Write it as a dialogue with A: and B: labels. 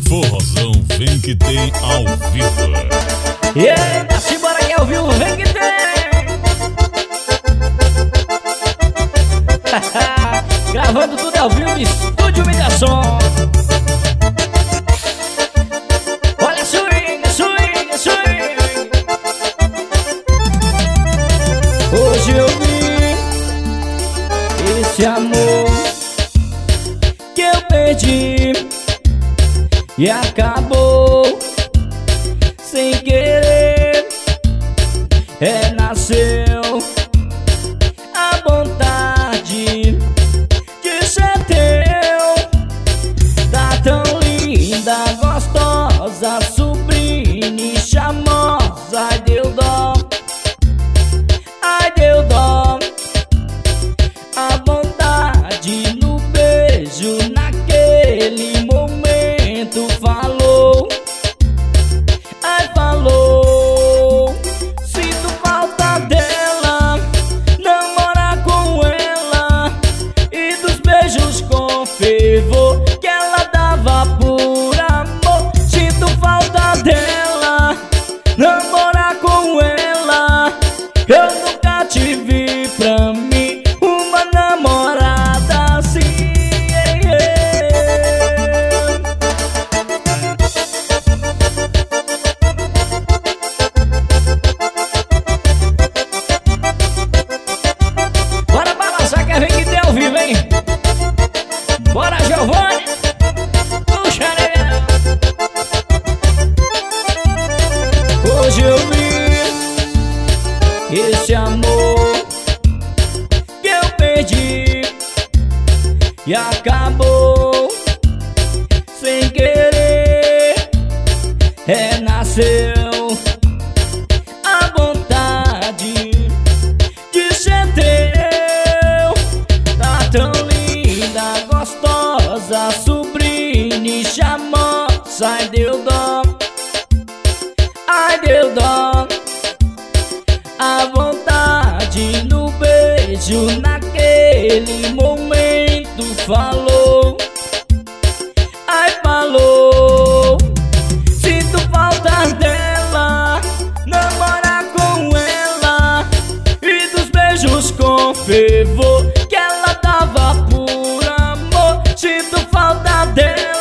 A: Forrozão vem que tem ao vivo.
B: E aí, dá-se bora que ao vivo, vem que tem. Gravando tudo ao vivo, Estúdio Humilhação. Olha swing, swing, swing. Hoje eu vi esse amor que eu perdi e acabou sem querer. Nasceu a vontade de ser teu. Tá tão linda, gostosa, sublime, charmosa. Ai, deu dó, ai, deu dó. A vontade no beijo naquele momento falou. Ai, falou. Sinto falta dela, namorar com ela e dos beijos com fervor que ela dava por amor. Sinto falta dela, namorar com ela. Eu nunca tive pra mim uma namorada assim. Bora balançar que vem que tem ao vivo, hein? Bora, Giovanni! Puxa, negão! Hoje eu vi esse amor que eu perdi e acabou sem querer. Nasceu a vontade de ser teu. Tá tão linda, gostosa, sublime, charmosa. Ai, deu dó, ai, deu dó. A vontade no beijo naquele momento falou. Ai, falou. Sinto falta dela, namorar com ela e dos beijos com fervor que ela dava por amor. Sinto falta dela,